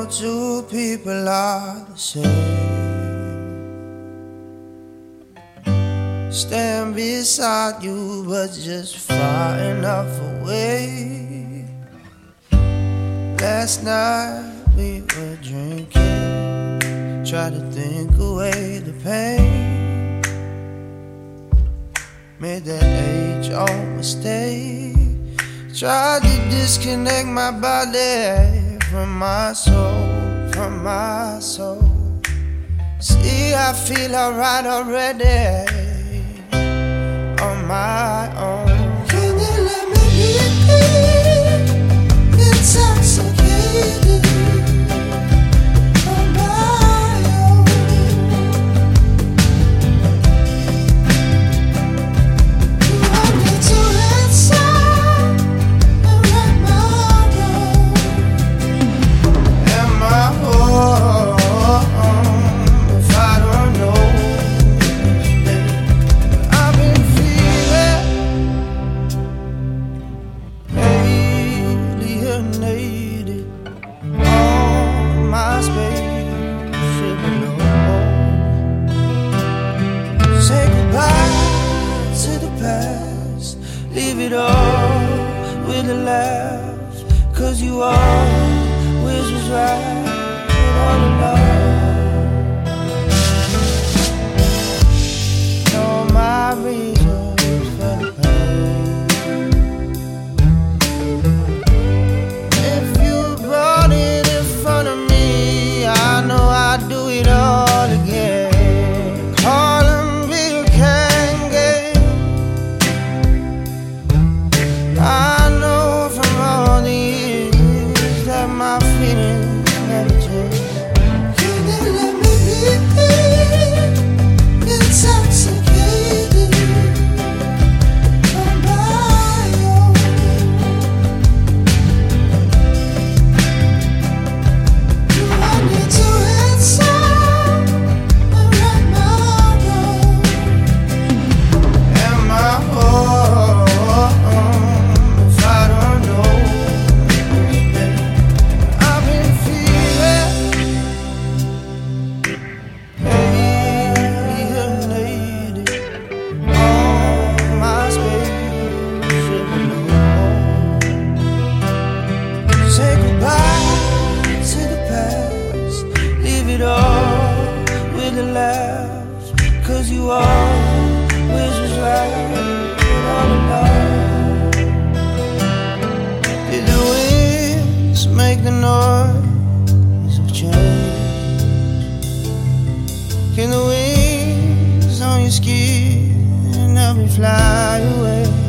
no two people are the same. Stand beside you, but just far enough away. Last night we were drinking, try to think away the pain. Made that age-old mistake, tried to disconnect my body from my soul, from my soul. See, I feel alright already on my own. Can you let me be intoxicated on my own? You want me to inside and write my own. Am I home if I don't know? I've been feeling alienated on my spaceship alone. Say goodbye to the past, leave it all with a laugh, 'cause you always was right all along. Know my reasons for the pain. If you brought it in front of me, I know I'd do it all again. Call them real can game. I know from all the years that my feelings never change. Can you let me be intoxicated on my own? You want me to inside and write my own. Am I home if I don't know? I've been feeling alienated on my spaceship alone. Say goodbye to the past, leave it all with a laugh, 'cause you always was right all along. Did the winds make the noise of change? Can the wings on your skin help me fly away?